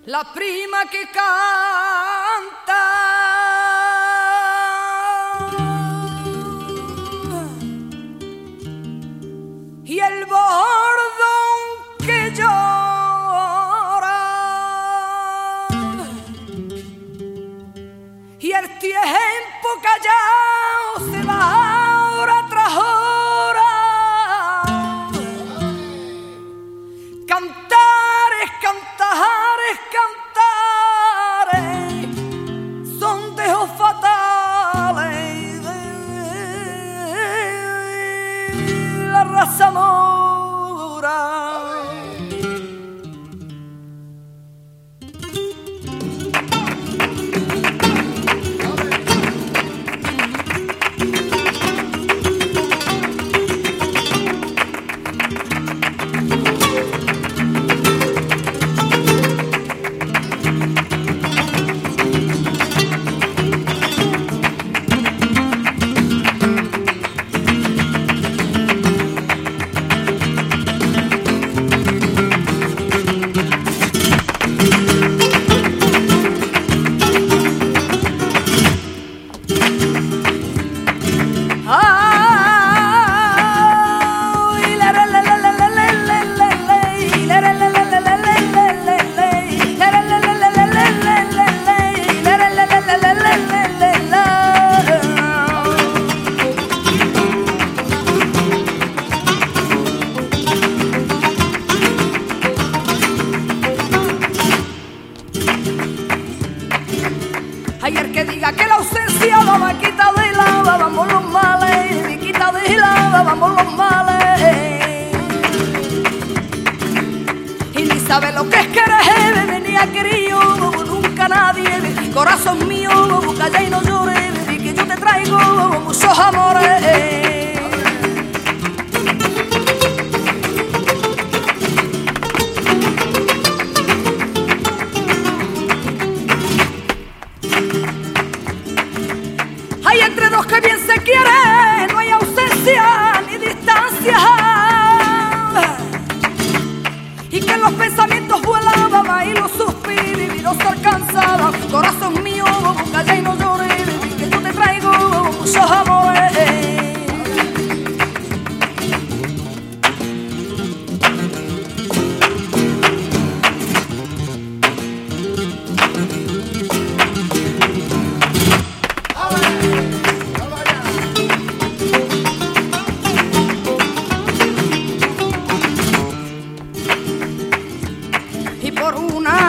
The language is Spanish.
la prima que canta y el bordón que llora y el tiempo callado se va hora tras hora. Cantares, cantares, cantares son dejos fatales de la raza mora. Ayer que diga que la ausencia no me quita de lado, vamos los males, me quita de lado, vamos los males. Y ni sabe lo que es querer, venía querido, nunca nadie, corazón mío, calla y no llores, que yo te traigo muchos amores. Hay entre dos que bien se quieren, no hay ausencia ni distancia. Y que los pensamientos volaban y los suspiros y los alcanzaban. Corazón mío, calla y no llores, que yo te traigo muchos amores. Y por una